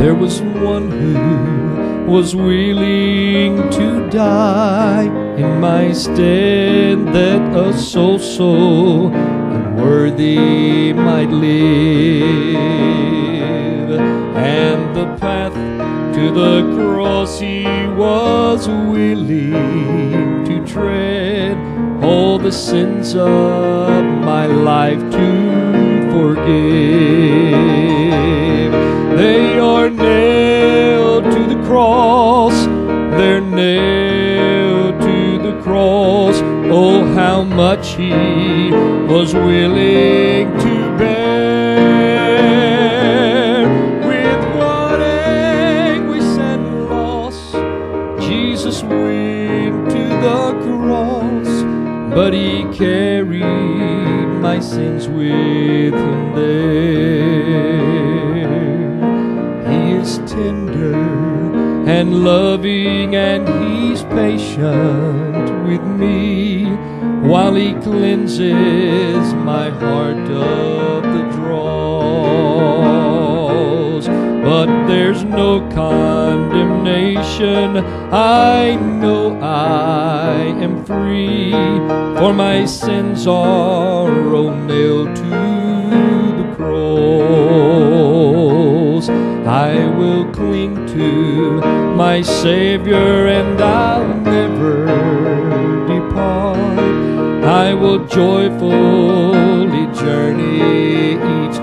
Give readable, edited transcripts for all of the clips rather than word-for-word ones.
There was one who was willing to die in my stead, that a soul so unworthy might live. And the path to the cross he was willing to tread, all the sins of my life to forgive. They are nailed to the cross, they're nailed to the cross. Oh, how much he was willing to bear. With what anguish and loss Jesus went to the cross, but he carried my sins with him there. He is tender and loving, and he's patient with me, while he cleanses my heart of the dross. But there's no condemnation, I know I am free, for my sins are all nailed to the cross. I will cling to my Savior, and I'll never depart. I will joyfully journey each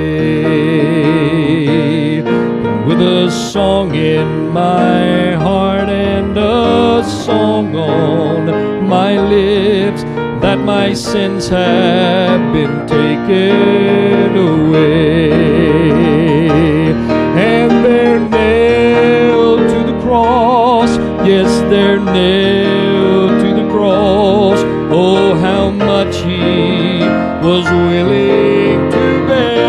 day, with a song in my heart and a song on my lips, that my sins have been taken away. And they're nailed to the cross, yes, they're nailed to the cross. Oh, how much he was willing to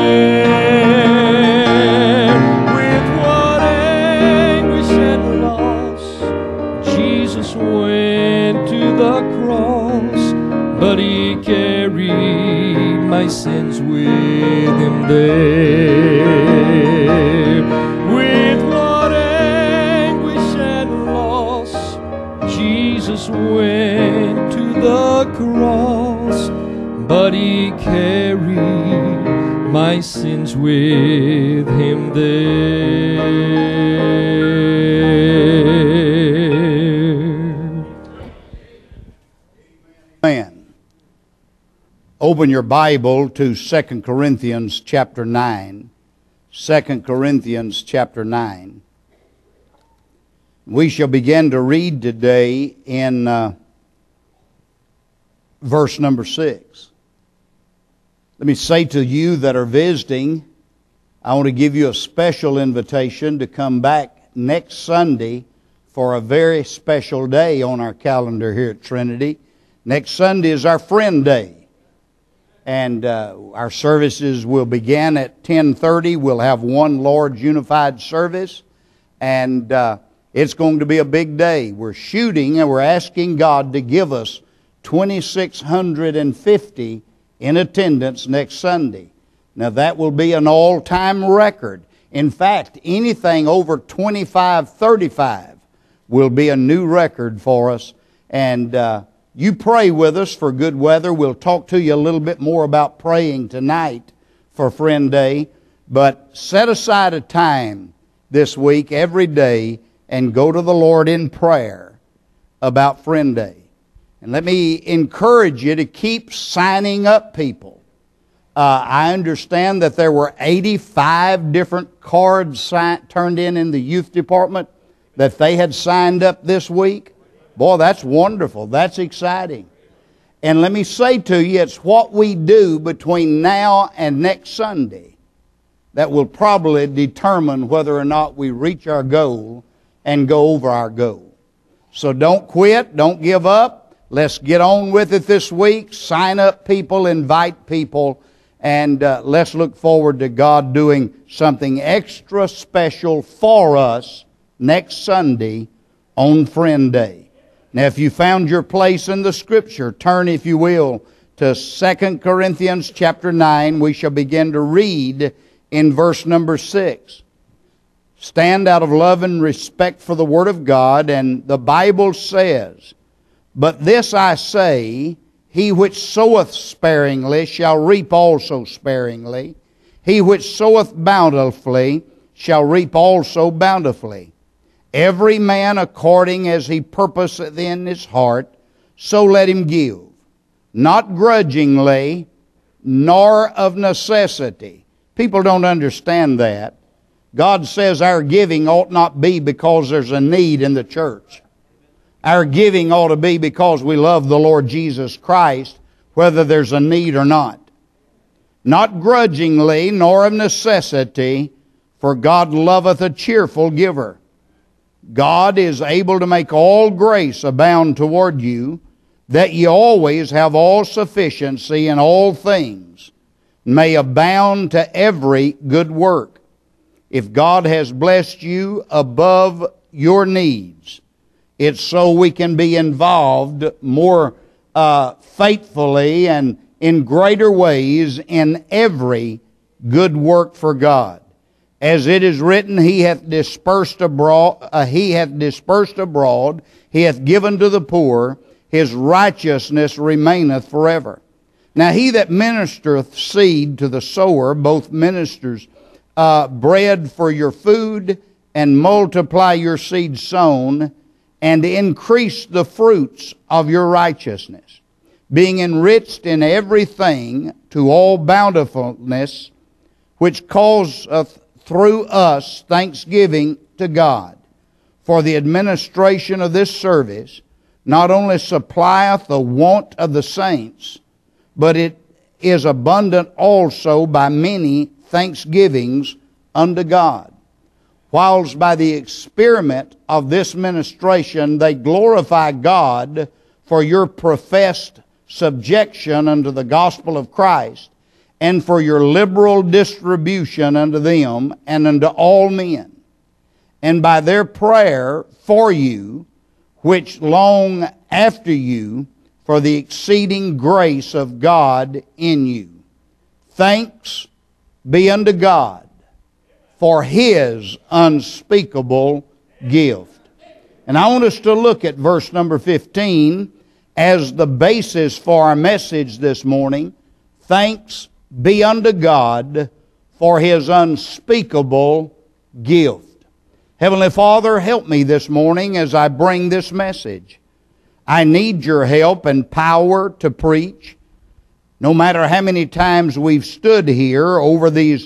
bear. With what anguish and loss Jesus went to the cross, but he carried my sins with him there. With what anguish and loss Jesus went to the cross, but he carried my sins with him there. Amen. Open your Bible to 2 Corinthians chapter 9. 2 Corinthians chapter 9. We shall begin to read today in verse number 6. Let me say to you that are visiting, I want to give you a special invitation to come back next Sunday for a very special day on our calendar here at Trinity. Next Sunday is our Friend Day. And our services will begin at 10:30. We'll have one Lord's Unified service. And it's going to be a big day. We're shooting and we're asking God to give us 2,650 in attendance next Sunday. Now that will be an all-time record. In fact, anything over 25-35 will be a new record for us. And you pray with us for good weather. We'll talk to you a little bit more about praying tonight for Friend Day. But set aside a time this week, every day, and go to the Lord in prayer about Friend Day. And let me encourage you to keep signing up people. I understand that there were 85 different cards turned in the youth department that they had signed up this week. Boy, that's wonderful. That's exciting. And let me say to you, it's what we do between now and next Sunday that will probably determine whether or not we reach our goal and go over our goal. So don't quit. Don't give up. Let's get on with it this week. Sign up people, invite people, and let's look forward to God doing something extra special for us next Sunday on Friend Day. Now, if you found your place in the Scripture, turn, if you will, to 2 Corinthians chapter 9. We shall begin to read in verse number 6. stand out of love and respect for the Word of God, and the Bible says, "But this I say, he which soweth sparingly shall reap also sparingly. He which soweth bountifully shall reap also bountifully. Every man according as he purposeth in his heart, so let him give, not grudgingly, nor of necessity." People don't understand that. God says our giving ought not be because there's a need in the church. Our giving ought to be because we love the Lord Jesus Christ, whether there's a need or not. Not grudgingly, nor of necessity, for God loveth a cheerful giver. God is able to make all grace abound toward you, that ye always have all sufficiency in all things, may abound to every good work. If God has blessed you above your needs, it's so we can be involved more faithfully and in greater ways in every good work for God. As it is written, He hath dispersed abroad, He hath given to the poor, His righteousness remaineth forever. Now he that ministereth seed to the sower, both ministers bread for your food, and multiply your seed sown, and increase the fruits of your righteousness, being enriched in everything to all bountifulness, which causeth through us thanksgiving to God. For the administration of this service not only supplieth the want of the saints, but it is abundant also by many thanksgivings unto God. Whilst by the experiment of this ministration they glorify God for your professed subjection unto the gospel of Christ, and for your liberal distribution unto them and unto all men, and by their prayer for you, which long after you, for the exceeding grace of God in you. Thanks be unto God for His unspeakable gift. And I want us to look at verse number 15 as the basis for our message this morning. Thanks be unto God for His unspeakable gift. Heavenly Father, help me this morning as I bring this message. I need your help and power to preach. No matter how many times we've stood here over these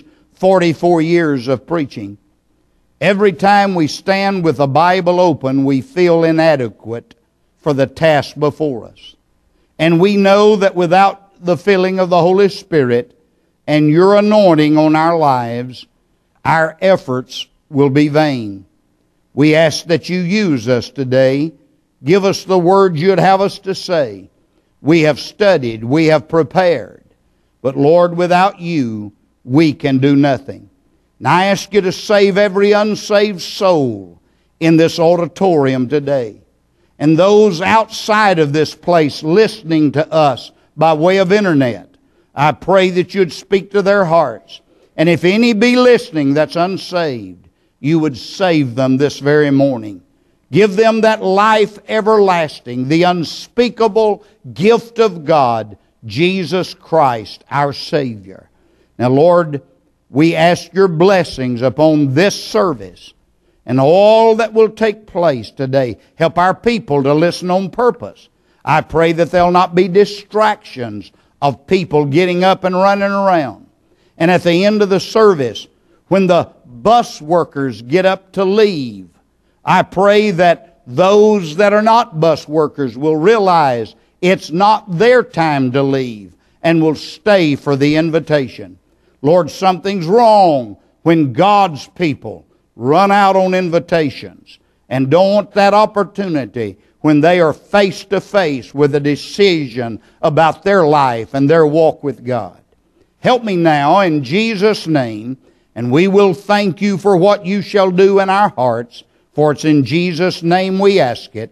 44 years of preaching, every time we stand with the Bible open, we feel inadequate for the task before us. And we know that without the filling of the Holy Spirit and your anointing on our lives, our efforts will be vain. We ask that you use us today. Give us the words you'd have us to say. We have studied, we have prepared. But Lord, without you, we can do nothing. And I ask you to save every unsaved soul in this auditorium today, and those outside of this place listening to us by way of internet. I pray that you'd speak to their hearts. And if any be listening that's unsaved, you would save them this very morning. Give them that life everlasting, the unspeakable gift of God, Jesus Christ, our Savior. Now, Lord, we ask your blessings upon this service and all that will take place today. Help our people to listen on purpose. I pray that there'll not be distractions of people getting up and running around. And at the end of the service, when the bus workers get up to leave, I pray that those that are not bus workers will realize it's not their time to leave and will stay for the invitation. Lord, something's wrong when God's people run out on invitations and don't want that opportunity when they are face to face with a decision about their life and their walk with God. Help me now in Jesus' name, and we will thank you for what you shall do in our hearts, for it's in Jesus' name we ask it.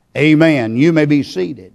Amen. You may be seated.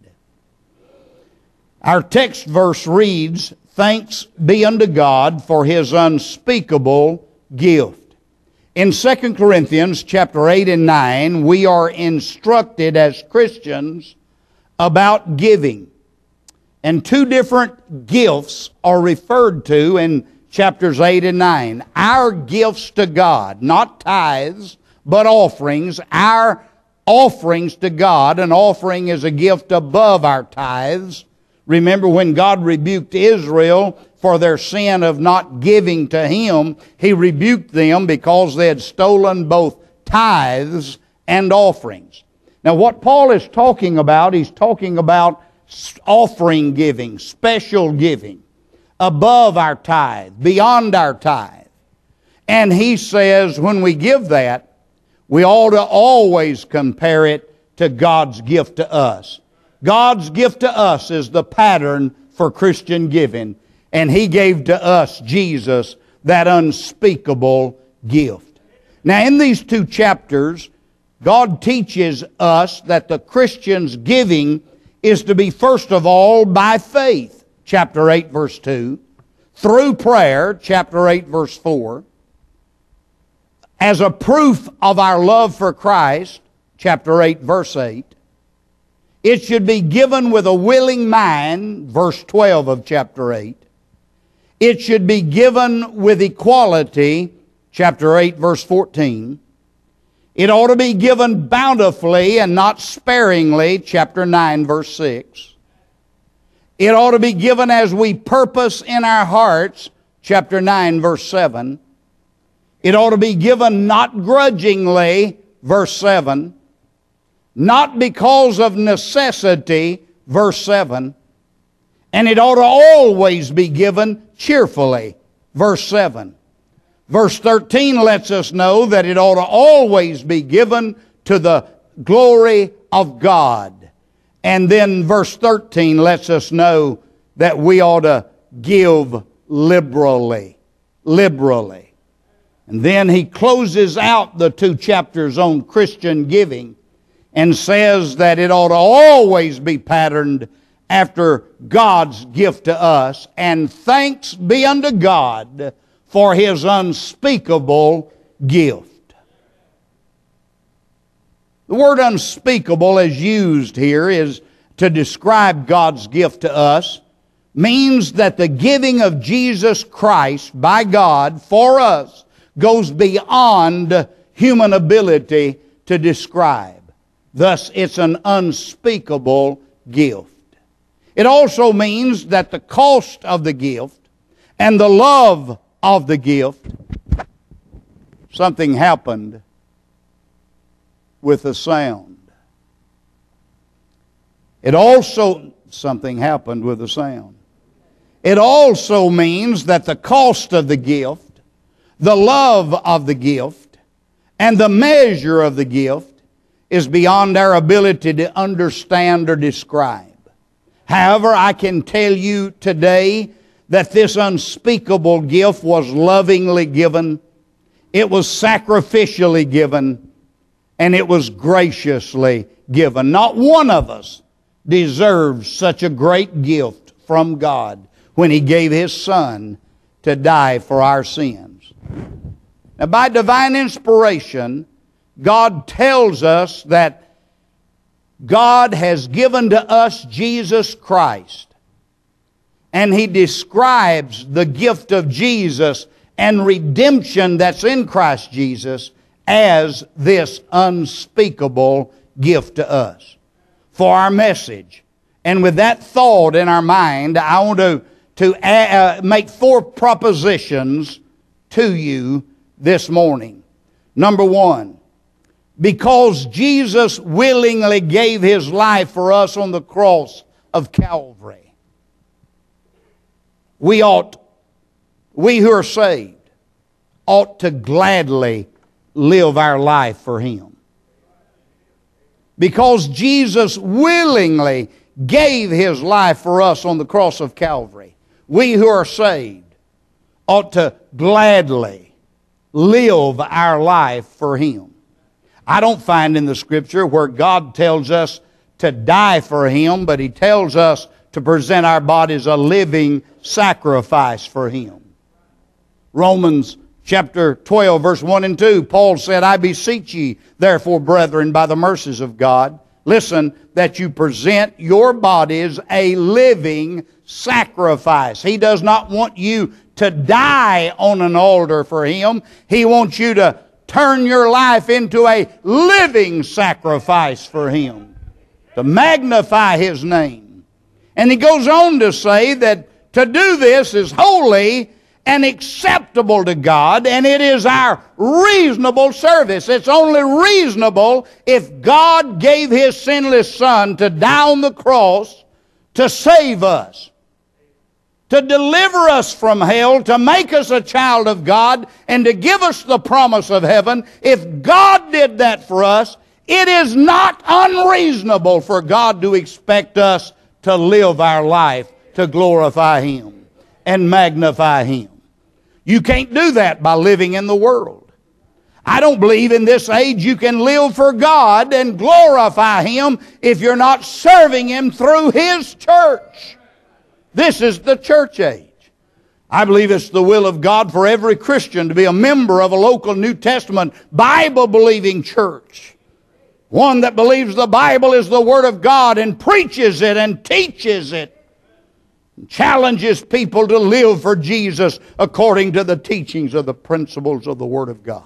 Our text verse reads, "Thanks be unto God for His unspeakable gift." In 2 Corinthians chapter 8 and 9, we are instructed as Christians about giving. And two different gifts are referred to in chapters 8 and 9. Our gifts to God, not tithes, but offerings. Our offerings to God. An offering is a gift above our tithes. Remember when God rebuked Israel for their sin of not giving to Him, He rebuked them because they had stolen both tithes and offerings. Now what Paul is talking about, he's talking about offering giving, special giving, above our tithe, beyond our tithe. And he says when we give that, we ought to always compare it to God's gift to us. God's gift to us is the pattern for Christian giving. And He gave to us, Jesus, that unspeakable gift. Now in these two chapters, God teaches us that the Christian's giving is to be first of all by faith, chapter 8 verse 2, through prayer, chapter 8 verse 4, as a proof of our love for Christ, chapter 8 verse 8. It should be given with a willing mind, verse 12 of chapter 8. It should be given with equality, chapter 8 verse 14. It ought to be given bountifully and not sparingly, chapter 9, verse 6. It ought to be given as we purpose in our hearts, chapter 9, verse 7. It ought to be given not grudgingly, verse 7. Not because of necessity, verse 7. And it ought to always be given cheerfully, verse 7. Verse 13 lets us know that it ought to always be given to the glory of God. And then verse 13 lets us know that we ought to give liberally. Liberally. And then he closes out the two chapters on Christian giving and says that it ought to always be patterned after God's gift to us. And thanks be unto God for His unspeakable gift. The word unspeakable as used here is to describe God's gift to us, means that the giving of Jesus Christ by God for us goes beyond human ability to describe. Thus, it's an unspeakable gift. It also means that the cost of the gift and the love of the gift, something happened with the sound. Something happened with the sound. It also means that the cost of the gift, the love of the gift, and the measure of the gift is beyond our ability to understand or describe. However, I can tell you today that this unspeakable gift was lovingly given, it was sacrificially given, and it was graciously given. Not one of us deserves such a great gift from God when He gave His Son to die for our sins. Now, by divine inspiration, God tells us that God has given to us Jesus Christ. And He describes the gift of Jesus and redemption that's in Christ Jesus as this unspeakable gift to us for our message. And with that thought in our mind, I want to make four propositions to you this morning. Number one, because Jesus willingly gave His life for us on the cross of Calvary, we who are saved, ought to gladly live our life for Him. Because Jesus willingly gave His life for us on the cross of Calvary, we who are saved ought to gladly live our life for Him. I don't find in the Scripture where God tells us to die for Him, but He tells us to present our bodies a living sacrifice for Him. Romans Chapter 12, verse 1 and 2, Paul said, I beseech ye, therefore, brethren, by the mercies of God, listen, that you present your bodies a living sacrifice. He does not want you to die on an altar for Him. He wants you to turn your life into a living sacrifice for Him, to magnify His name. And he goes on to say that to do this is holy and acceptable to God, and it is our reasonable service. It's only reasonable if God gave His sinless Son to die on the cross to save us, to deliver us from hell, to make us a child of God, and to give us the promise of heaven. If God did that for us, it is not unreasonable for God to expect us to live our life to glorify Him and magnify Him. You can't do that by living in the world. I don't believe in this age you can live for God and glorify Him if you're not serving Him through His church. This is the church age. I believe it's the will of God for every Christian to be a member of a local New Testament Bible-believing church. One that believes the Bible is the Word of God and preaches it and teaches it. Challenges people to live for Jesus according to the teachings of the principles of the Word of God.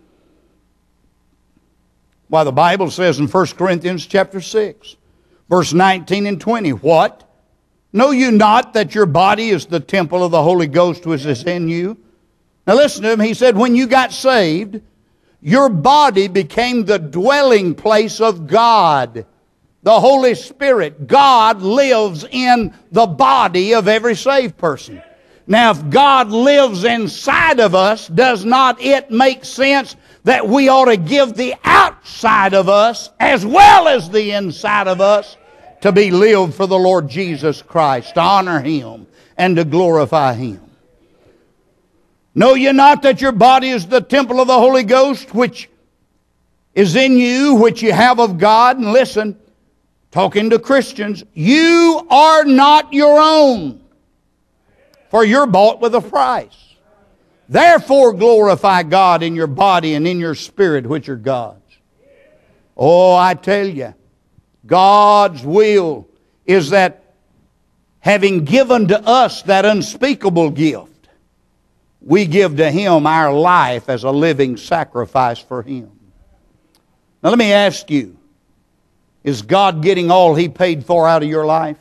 Why, the Bible says in 1 Corinthians chapter 6, verse 19 and 20, what? Know you not that your body is the temple of the Holy Ghost which is in you? Now listen to him. He said, when you got saved, your body became the dwelling place of God. The Holy Spirit, God lives in the body of every saved person. Now, if God lives inside of us, does not it make sense that we ought to give the outside of us as well as the inside of us to be lived for the Lord Jesus Christ, to honor Him and to glorify Him? Know ye not that your body is the temple of the Holy Ghost which is in you, which you have of God? And listen, talking to Christians, you are not your own, for you're bought with a price. Therefore glorify God in your body and in your spirit, which are God's. Oh, I tell you, God's will is that having given to us that unspeakable gift, we give to Him our life as a living sacrifice for Him. Now let me ask you, is God getting all He paid for out of your life?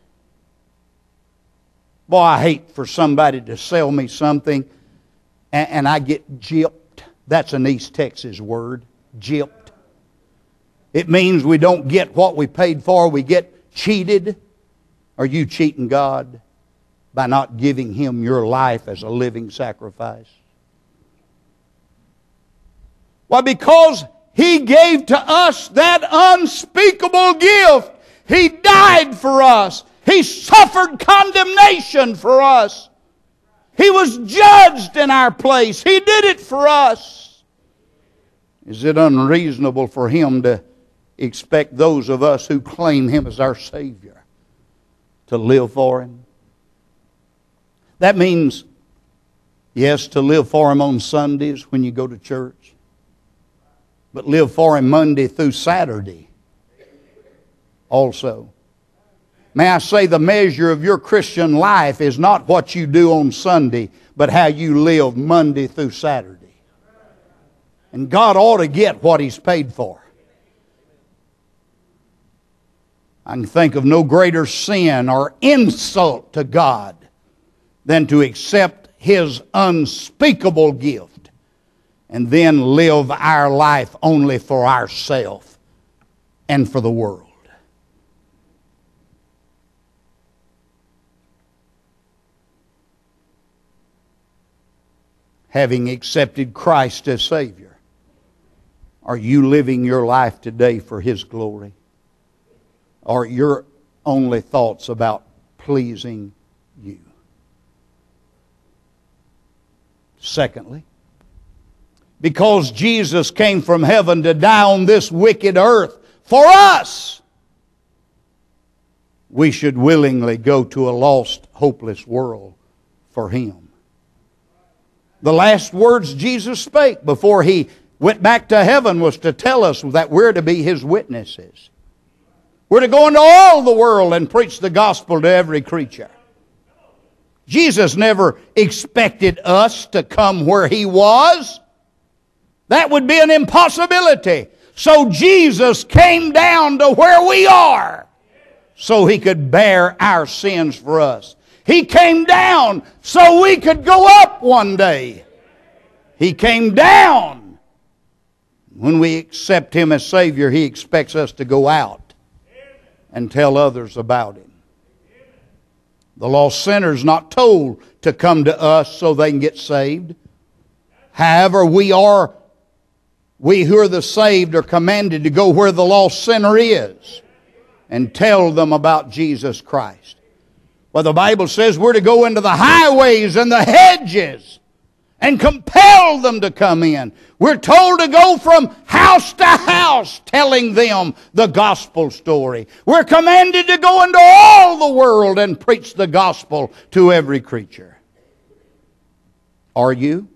Boy, I hate for somebody to sell me something and I get gypped. That's an East Texas word, gypped. It means we don't get what we paid for. We get cheated. Are you cheating God by not giving Him your life as a living sacrifice? Why, because He gave to us that unspeakable gift. He died for us. He suffered condemnation for us. He was judged in our place. He did it for us. Is it unreasonable for Him to expect those of us who claim Him as our Savior to live for Him? That means, yes, to live for Him on Sundays when you go to church, but live for Him Monday through Saturday also. May I say, the measure of your Christian life is not what you do on Sunday, but how you live Monday through Saturday. And God ought to get what He's paid for. I can think of no greater sin or insult to God than to accept His unspeakable gift and then live our life only for ourselves and for the world. Having accepted Christ as Savior, are you living your life today for His glory? Or your only thoughts about pleasing you? Secondly, because Jesus came from heaven to die on this wicked earth for us, we should willingly go to a lost, hopeless world for Him. The last words Jesus spake before He went back to heaven was to tell us that we're to be His witnesses. We're to go into all the world and preach the gospel to every creature. Jesus never expected us to come where He was. That would be an impossibility. So Jesus came down to where we are so He could bear our sins for us. He came down so we could go up one day. He came down. When we accept Him as Savior, He expects us to go out and tell others about Him. The lost sinner's not told to come to us so they can get saved. However, we who are the saved are commanded to go where the lost sinner is and tell them about Jesus Christ. Well, the Bible says we're to go into the highways and the hedges and compel them to come in. We're told to go from house to house telling them the gospel story. We're commanded to go into all the world and preach the gospel to every creature. Are you?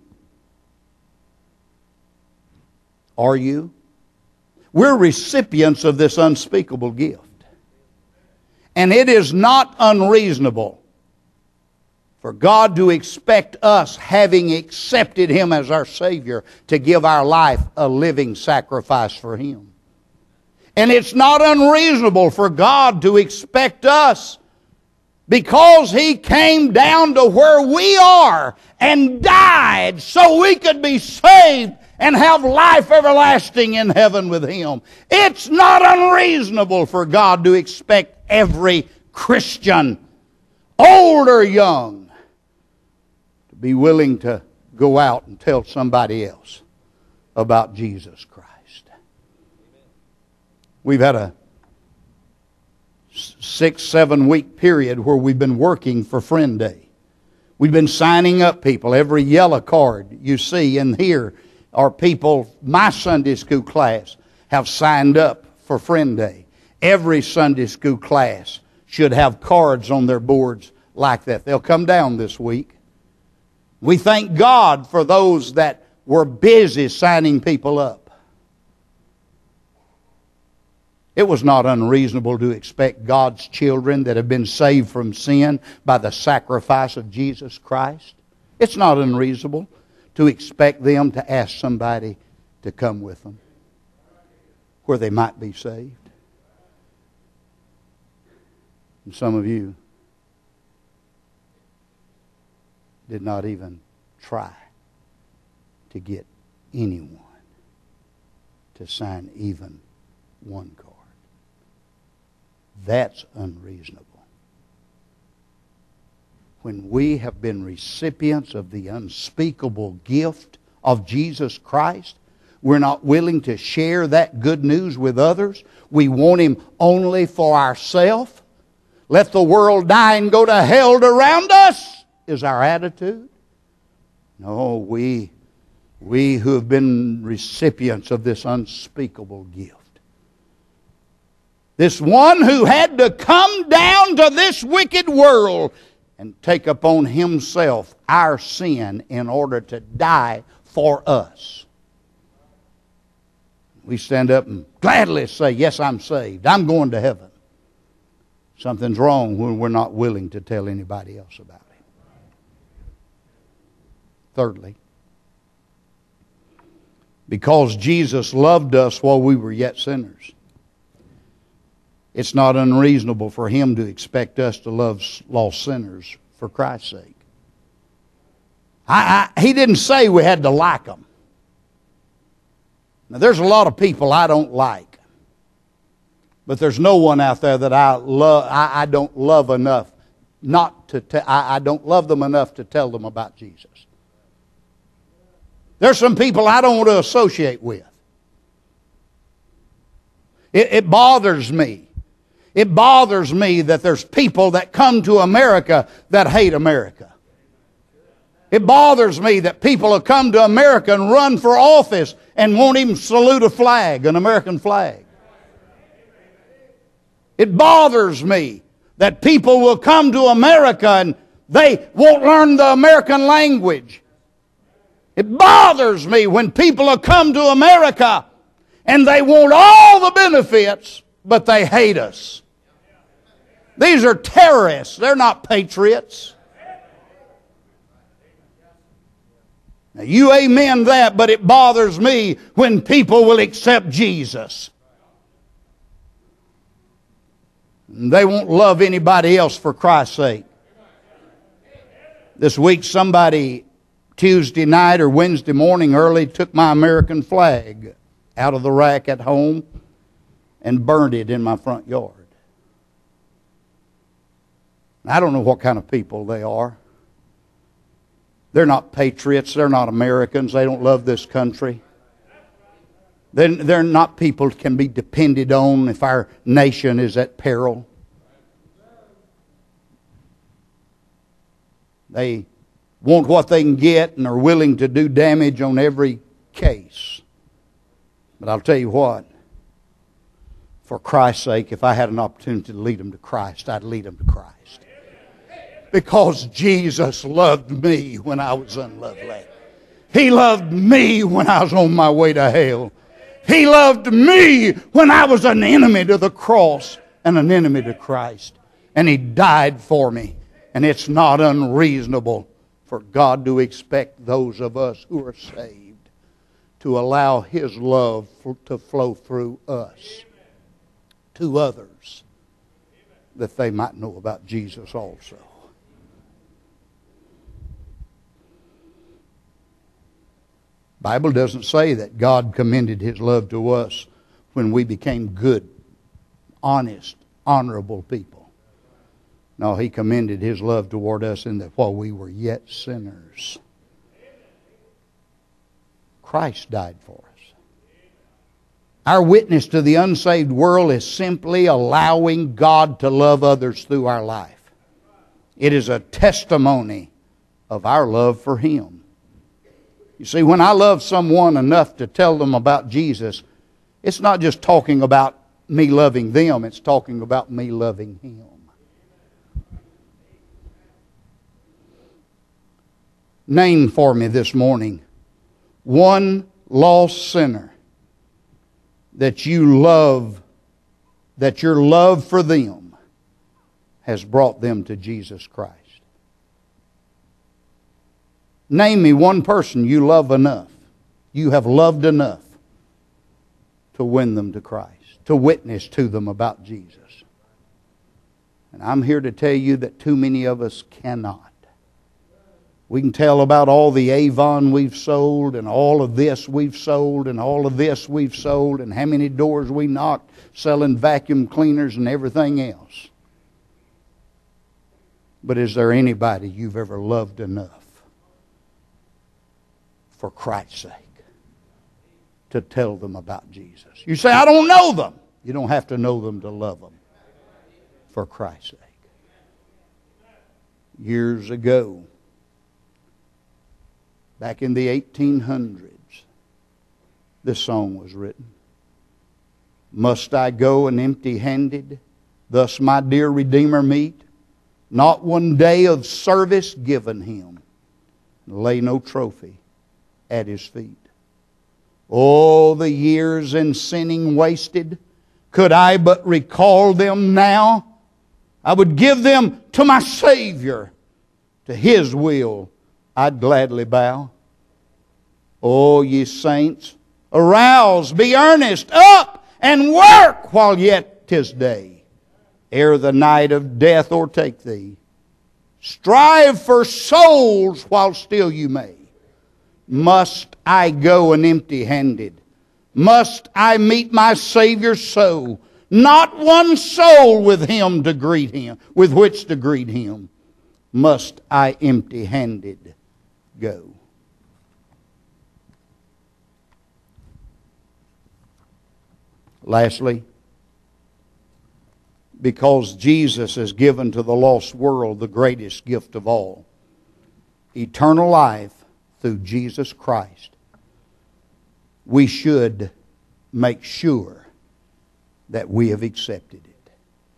Are you? We're recipients of this unspeakable gift. And it is not unreasonable for God to expect us, having accepted Him as our Savior, to give our life a living sacrifice for Him. And it's not unreasonable for God to expect us, because He came down to where we are and died so we could be saved and have life everlasting in heaven with Him. It's not unreasonable for God to expect every Christian, old or young, to be willing to go out and tell somebody else about Jesus Christ. We've had a 6-7 week period where we've been working for Friend Day. We've been signing up people. Every yellow card you see in here are people, my Sunday school class, have signed up for Friend Day. Every Sunday school class should have cards on their boards like that. They'll come down this week. We thank God for those that were busy signing people up. It was not unreasonable to expect God's children that have been saved from sin by the sacrifice of Jesus Christ. It's not unreasonable to expect them to ask somebody to come with them where they might be saved. And some of you did not even try to get anyone to sign even one card. That's unreasonable. When we have been recipients of the unspeakable gift of Jesus Christ, we're not willing to share that good news with others. We want Him only for ourselves. Let the world die and go to hell around us is our attitude. No, we who have been recipients of this unspeakable gift. This one who had to come down to this wicked world and take upon Himself our sin in order to die for us. We stand up and gladly say, yes, I'm saved. I'm going to heaven. Something's wrong when we're not willing to tell anybody else about it. Thirdly, because Jesus loved us while we were yet sinners, it's not unreasonable for Him to expect us to love lost sinners for Christ's sake. He didn't say we had to like them. Now, there's a lot of people I don't like. But there's no one out there that I don't love enough not to I don't love them enough to tell them about Jesus. There's some people I don't want to associate with. It bothers me. It bothers me that there's people that come to America that hate America. It bothers me that people have come to America and run for office and won't even salute a flag, an American flag. It bothers me that people will come to America and they won't learn the American language. It bothers me when people have come to America and they want all the benefits, but they hate us. These are terrorists. They're not patriots. Now, you amen that, but it bothers me when people will accept Jesus. They won't love anybody else for Christ's sake. This week somebody, Tuesday night or Wednesday morning early, took my American flag out of the rack at home and burned it in my front yard. I don't know what kind of people they are. They're not patriots. They're not Americans. They don't love this country. They're not people that can be depended on if our nation is at peril. They want what they can get and are willing to do damage on every case. But I'll tell you what, for Christ's sake, if I had an opportunity to lead them to Christ, I'd lead them to Christ. Because Jesus loved me when I was unlovely. He loved me when I was on my way to hell. He loved me when I was an enemy to the cross and an enemy to Christ. And He died for me. And it's not unreasonable for God to expect those of us who are saved to allow His love to flow through us to others, that they might know about Jesus also. The Bible doesn't say that God commended His love to us when we became good, honest, honorable people. No, He commended His love toward us in that while we were yet sinners, Christ died for us. Our witness to the unsaved world is simply allowing God to love others through our life. It is a testimony of our love for Him. You see, when I love someone enough to tell them about Jesus, it's not just talking about me loving them, it's talking about me loving Him. Name for me this morning one lost sinner that you love, that your love for them has brought them to Jesus Christ. Name me one person you love enough, you have loved enough to win them to Christ, to witness to them about Jesus. And I'm here to tell you that too many of us cannot. We can tell about all the Avon we've sold and all of this we've sold and all of this we've sold and how many doors we knocked selling vacuum cleaners and everything else. But is there anybody you've ever loved enough for Christ's sake to tell them about Jesus? You say, I don't know them. You don't have to know them to love them for Christ's sake. Years ago, back in the 1800s, this song was written. Must I go an empty-handed, thus my dear Redeemer meet? Not one day of service given Him, lay no trophy at His feet. Oh, the years in sinning wasted, could I but recall them now, I would give them to my Savior. To His will I'd gladly bow. Oh, ye saints, arouse, be earnest, up and work while yet 'tis day, ere the night of death o'ertake thee. Strive for souls while still you may. Must I go an empty-handed? Must I meet my Savior so? Not one soul with Him to greet Him, with which to greet Him. Must I empty-handed go? Lastly, because Jesus has given to the lost world the greatest gift of all, eternal life through Jesus Christ, we should make sure that we have accepted it.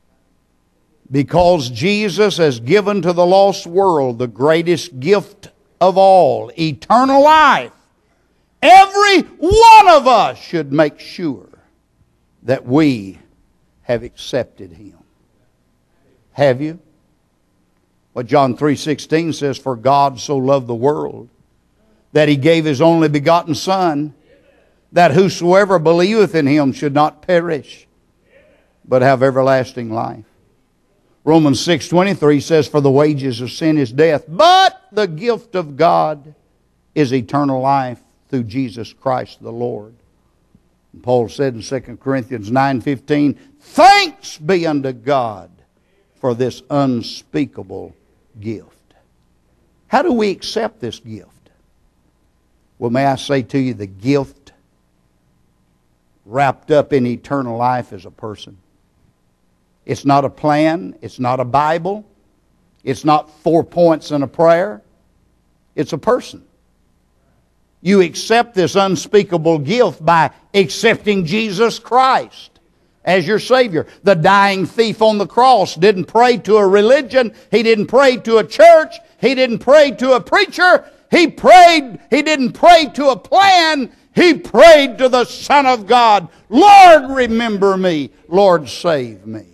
Because Jesus has given to the lost world the greatest gift of all, eternal life. Every one of us should make sure that we have accepted Him. Have you? What John 3:16 says, for God so loved the world that He gave His only begotten Son, that whosoever believeth in Him should not perish, but have everlasting life. Romans 6:23 says, for the wages of sin is death, but the gift of God is eternal life through Jesus Christ the Lord. And Paul said in 2 Corinthians 9:15, thanks be unto God for this unspeakable gift. How do we accept this gift? Well, may I say to you, the gift wrapped up in eternal life is a person. It's not a plan. It's not a Bible. It's not 4 points in a prayer. It's a person. You accept this unspeakable gift by accepting Jesus Christ as your Savior. The dying thief on the cross didn't pray to a religion. He didn't pray to a church. He didn't pray to a preacher. He didn't pray to a plan. He prayed to the Son of God. Lord, remember me. Lord, save me.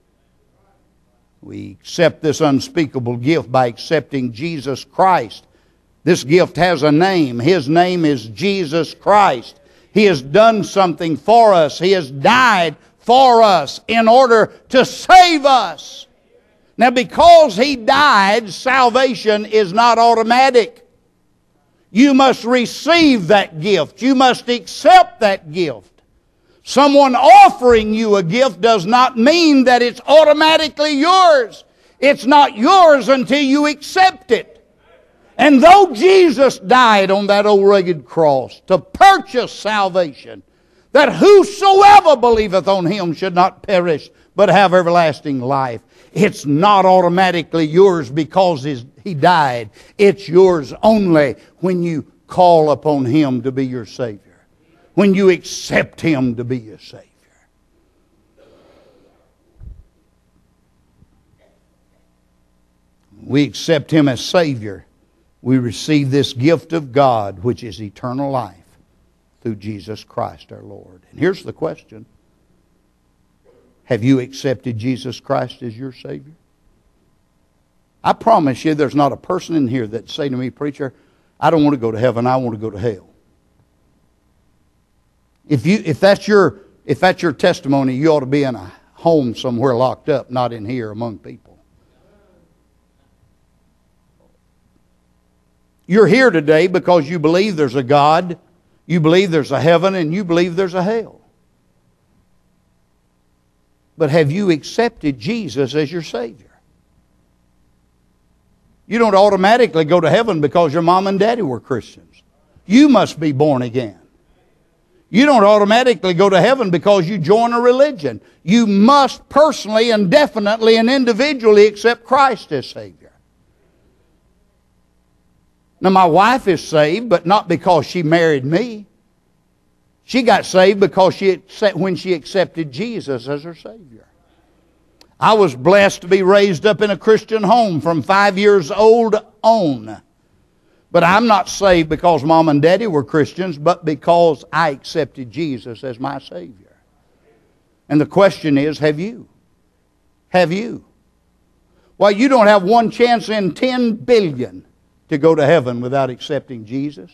We accept this unspeakable gift by accepting Jesus Christ. This gift has a name. His name is Jesus Christ. He has done something for us. He has died for us in order to save us. Now, because He died, salvation is not automatic. You must receive that gift. You must accept that gift. Someone offering you a gift does not mean that it's automatically yours. It's not yours until you accept it. And though Jesus died on that old rugged cross to purchase salvation, that whosoever believeth on Him should not perish, but have everlasting life, it's not automatically yours because He died. It's yours only when you call upon Him to be your Savior. When you accept Him to be your Savior. We accept Him as Savior. We receive this gift of God, which is eternal life, through Jesus Christ our Lord. And here's the question. Have you accepted Jesus Christ as your Savior? I promise you there's not a person in here that say to me, preacher, I don't want to go to heaven, I want to go to hell. If that's your testimony, you ought to be in a home somewhere locked up, not in here among people. You're here today because you believe there's a God, you believe there's a heaven, and you believe there's a hell. But have you accepted Jesus as your Savior? You don't automatically go to heaven because your mom and daddy were Christians. You must be born again. You don't automatically go to heaven because you join a religion. You must personally and definitely and individually accept Christ as Savior. Now, my wife is saved, but not because she married me. She got saved because when she accepted Jesus as her Savior. I was blessed to be raised up in a Christian home from 5 years old on. But I'm not saved because Mom and Daddy were Christians, but because I accepted Jesus as my Savior. And the question is, have you? Have you? Well, you don't have one chance in 10 billion to go to heaven without accepting Jesus.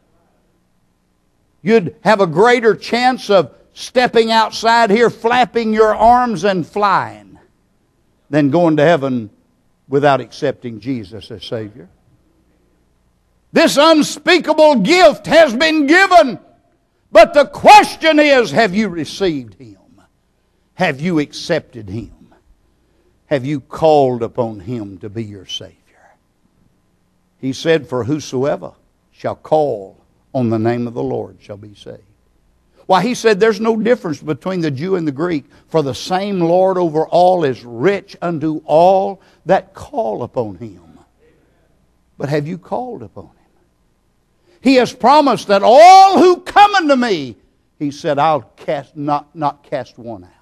You'd have a greater chance of stepping outside here, flapping your arms and flying, than going to heaven without accepting Jesus as Savior. This unspeakable gift has been given. But the question is, have you received Him? Have you accepted Him? Have you called upon Him to be your Savior? He said, for whosoever shall call on the name of the Lord shall be saved. Why, He said there's no difference between the Jew and the Greek, for the same Lord over all is rich unto all that call upon Him. But have you called upon Him? He has promised that all who come unto me, He said, I'll not cast one out.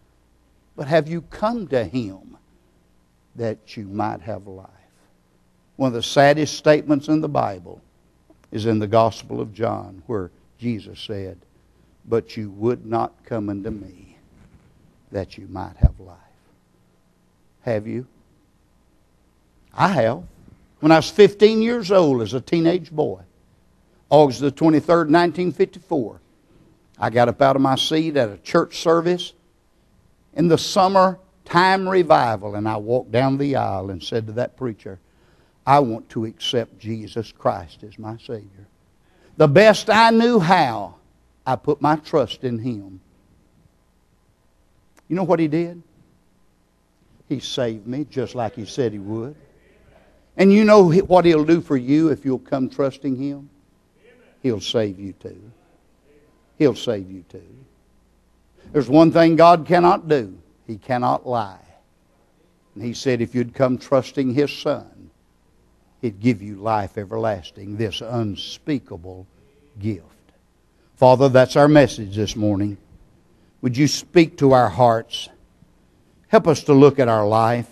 But have you come to Him that you might have life? One of the saddest statements in the Bible is in the Gospel of John, where Jesus said, "But you would not come unto me, that you might have life." Have you? I have. When I was 15 years old as a teenage boy, August the 23rd, 1954, I got up out of my seat at a church service in the summer time revival, and I walked down the aisle and said to that preacher, "I want to accept Jesus Christ as my Savior." The best I knew how, I put my trust in Him. You know what He did? He saved me just like He said He would. And you know what He'll do for you if you'll come trusting Him? He'll save you too. He'll save you too. There's one thing God cannot do. He cannot lie. And He said if you'd come trusting His Son, He'd give you life everlasting, this unspeakable gift. Father, that's our message this morning. Would you speak to our hearts? Help us to look at our life.